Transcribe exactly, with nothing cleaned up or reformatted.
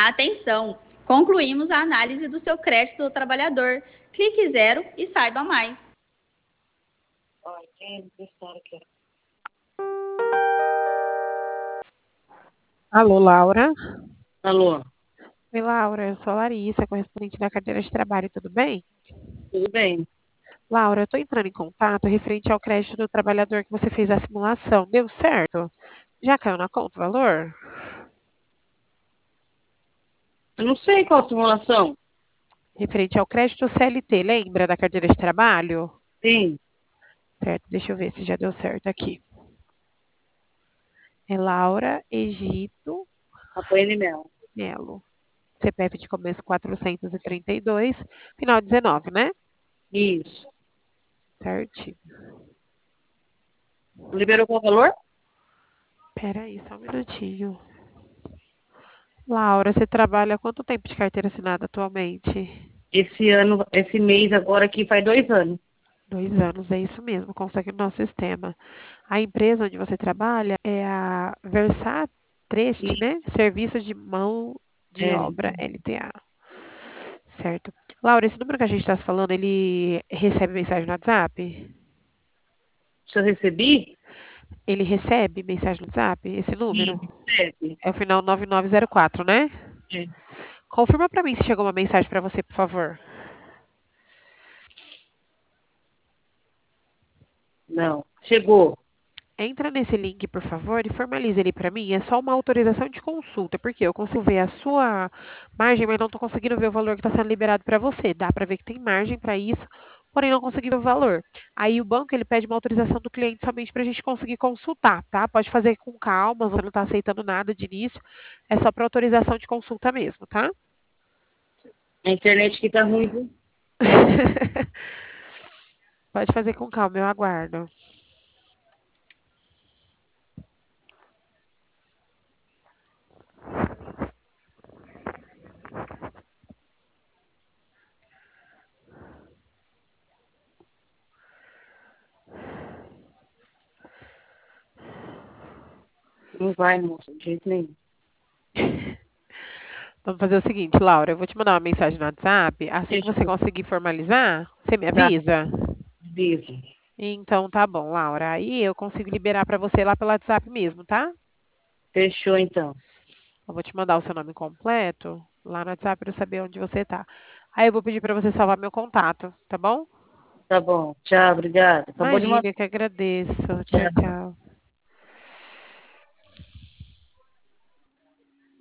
Atenção! Concluímos a análise do seu crédito do trabalhador. Clique zero e saiba mais. Alô, Laura? Alô, Oi, Laura, eu sou a Larissa, correspondente da carteira de trabalho, tudo bem? tudo bem? Laura, eu estou entrando em contato referente ao crédito do trabalhador que você fez a simulação. Deu certo? Já caiu na conta o valor? Eu não sei qual simulação. Referente ao crédito C L T, lembra da carteira de trabalho? Sim, Certo, deixa eu ver se já deu certo aqui. É Laura Egito apanha de mel. Melo. C P F de começo quatrocentos e trinta e dois, final dezenove, né? Isso. Certinho. Liberou qual valor? Pera aí, só um minutinho. Laura, você trabalha há quanto tempo de carteira assinada atualmente? Esse ano, esse mês agora aqui faz dois anos. Dois anos, é isso mesmo, consegue no nosso sistema. A empresa onde você trabalha é a Versatreste, E, né? Serviço de Mão de é, Obra L T A. Certo. Laura, esse número que a gente está falando, ele recebe mensagem no WhatsApp? se eu recebi, Ele recebe mensagem no WhatsApp? Esse número? sim, recebe. É o final nove nove zero quatro, né? É. Confirma para mim se chegou uma mensagem para você, por favor. Não, chegou. Entra nesse link, por favor, e formalize ele para mim. É só uma autorização de consulta, porque eu consigo ver a sua margem, mas não estou conseguindo ver o valor que está sendo liberado para você. Dá para ver que tem margem para isso, porém não consegui ver o valor. Aí o banco ele pede uma autorização do cliente somente para a gente conseguir consultar, tá? Pode fazer com calma, você não está aceitando nada de início, é só para autorização de consulta mesmo, tá? A internet aqui tá ruim, viu? Pode fazer com calma, eu aguardo. Não vai, moça, de jeito nenhum. Vamos fazer o seguinte, Laura, eu vou te mandar uma mensagem no WhatsApp. Assim que você Fechou. conseguir formalizar, você me Tá, avisa? aviso. Então tá bom, Laura. Aí eu consigo liberar para você lá pelo WhatsApp mesmo, tá? Fechou, então. Eu vou te mandar o seu nome completo lá no WhatsApp para eu saber onde você tá. Aí eu vou pedir para você salvar meu contato, tá bom? Tá bom. Tchau, obrigada. Acabou de mandar. Imagina, eu que agradeço. Tchau, Tchau. tchau.